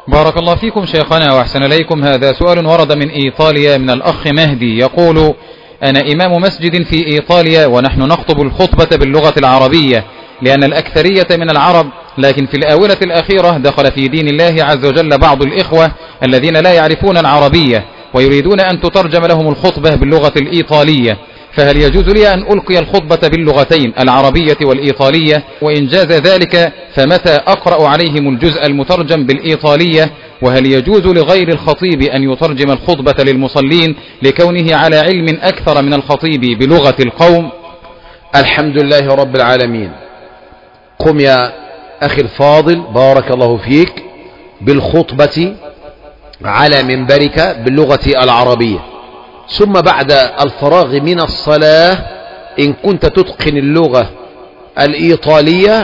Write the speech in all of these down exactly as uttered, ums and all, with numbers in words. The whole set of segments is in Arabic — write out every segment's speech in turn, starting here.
بارك الله فيكم شيخنا وأحسن إليكم. هذا سؤال ورد من إيطاليا من الأخ مهدي يقول: أنا إمام مسجد في إيطاليا ونحن نخطب الخطبة باللغة العربية لأن الأكثرية من العرب، لكن في الآونة الأخيرة دخل في دين الله عز وجل بعض الإخوة الذين لا يعرفون العربية ويريدون أن تترجم لهم الخطبة باللغة الإيطالية، فهل يجوز لي أن ألقي الخطبة باللغتين العربية والإيطالية؟ وإن جاز ذلك فمتى أقرأ عليهم الجزء المترجم بالإيطالية؟ وهل يجوز لغير الخطيب أن يترجم الخطبة للمصلين لكونه على علم أكثر من الخطيب بلغة القوم؟ الحمد لله رب العالمين. قم يا أخي الفاضل بارك الله فيك بالخطبة على منبرك باللغة العربية، ثم بعد الفراغ من الصلاة إن كنت تتقن اللغة الإيطالية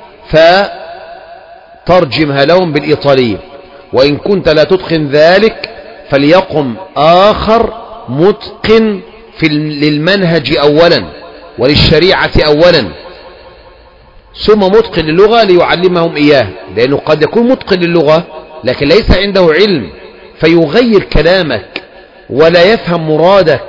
فترجمها لهم بالإيطالية، وإن كنت لا تتقن ذلك فليقم آخر متقن في للمنهج أولا وللشريعة أولا، ثم متقن للغة ليعلمهم إياه، لأنه قد يكون متقن للغة لكن ليس عنده علم فيغير كلامك ولا يفهم مرادك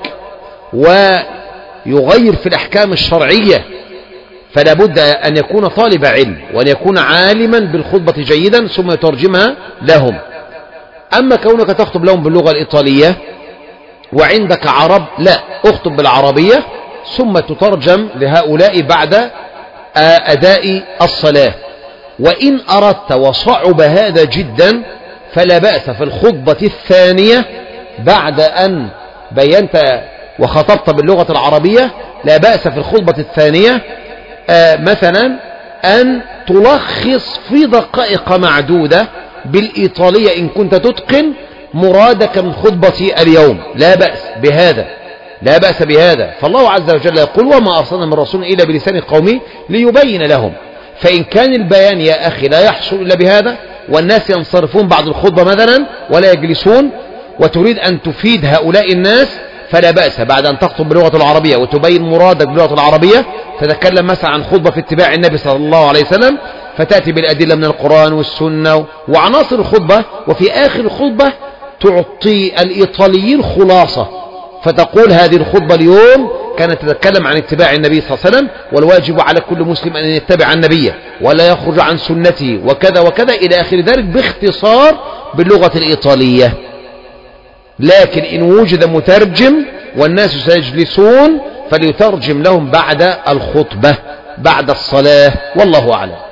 ويغير في الأحكام الشرعية، فلا بد أن يكون طالب علم وأن يكون عالما بالخطبة جيدا ثم يترجمها لهم. أما كونك تخطب لهم باللغة الإيطالية وعندك عرب، لا، اخطب بالعربية ثم تترجم لهؤلاء بعد أداء الصلاة. وإن أردت وصعب هذا جدا فلا بأس في الخطبة الثانية بعد أن بينت وخطبت باللغة العربية، لا بأس في الخطبة الثانية آه مثلا أن تلخص في دقائق معدودة بالإيطالية إن كنت تتقن مرادك من خطبة اليوم، لا بأس بهذا، لا بأس بهذا. فالله عز وجل يقول: وما أرسلنا من رسول إلا بلسان قومه ليبين لهم. فإن كان البيان يا أخي لا يحصل إلا بهذا والناس ينصرفون بعد الخطبة مثلا ولا يجلسون وتريد أن تفيد هؤلاء الناس فلا بأس بعد أن تخطب باللغة العربية وتبين مرادك باللغة العربية تتكلم مثلا عن خطبة في اتباع النبي صلى الله عليه وسلم، فتأتي بالأدلة من القرآن والسنة وعناصر الخطبة، وفي آخر الخطبة تعطي الإيطاليين خلاصة فتقول: هذه الخطبة اليوم كانت تتكلم عن اتباع النبي صلى الله عليه وسلم، والواجب على كل مسلم أن يتبع النبي ولا يخرج عن سنته وكذا وكذا إلى آخر ذلك باختصار باللغة الإيطالية. لكن إن وجد مترجم والناس سيجلسون فليترجم لهم بعد الخطبة بعد الصلاة، والله أعلم.